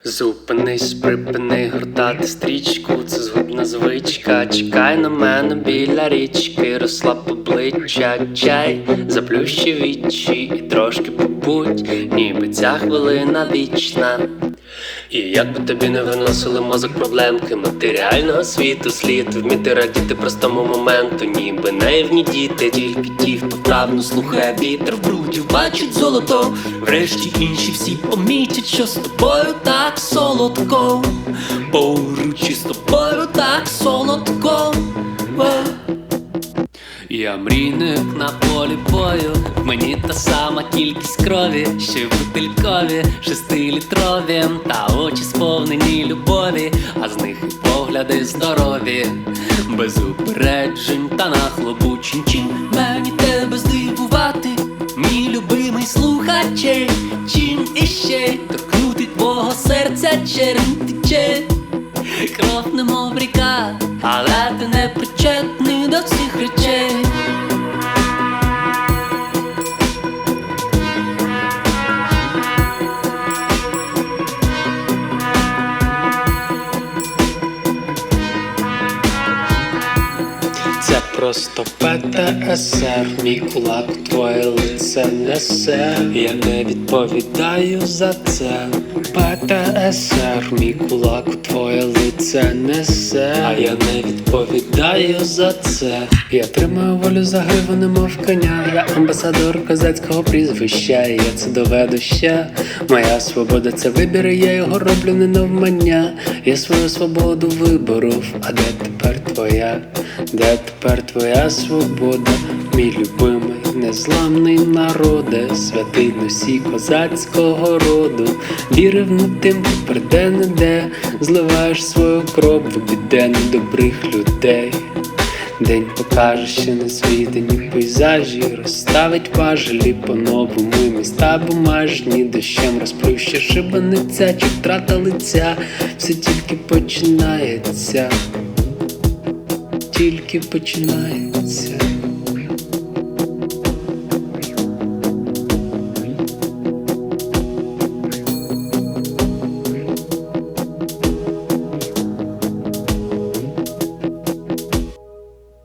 Зупинись, припини гортати стрічку, це згубна звичка. Чекай на мене біля річки, розслаб обличчя, чай, заплющи вічі і трошки побудь, ніби ця хвилина вічна. І як би тобі не виносили мозок проблемки матеріального світу, слід вміти радіти простому моменту, ніби наївні діти, тільки ті, хто вправно слухає вітер в грудів, бачить золото. Врешті інші всі помітять, що з тобою так солодко, поруч із тобою так солодко. Я мрійник на полі бою, в мені та сама кількість крові, що й бутилькові, 6-літрові, та очі сповнені любові, а з них і погляди здорові, без упереджень та нахлобучень. Чим мені тебе здивувати, мій любимий слухаче? Чим іще торкнути твого серця чернь тече? Кров немов ріка, але ти не причетний до цих речей. Це просто ПТСР, мій кулак у твоє лице несе. Я не відповідаю за це. ПТСР, мій кулак у твоє лице несе. А я не відповідаю за це. Я тримаю волю за гриву, немов коня. Я амбасадор козацького прізвища, і я це доведу ще. Моя свобода — це вибір, і я його роблю не навмання. Я свою свободу виборов, а де тепер твоя? Де тепер твоя свобода, мій любимий, незламний народе, святий носій козацького роду? Вірив над тим, тепер де-не-де зливаєш свою кров в обіде недобрих людей. День покаже ще незвідані пейзажі, розставить важелі по-новому, і міста бумажні, дощем розплюща шибаниця чи втрата лиця. Все тільки починається, тільки починається.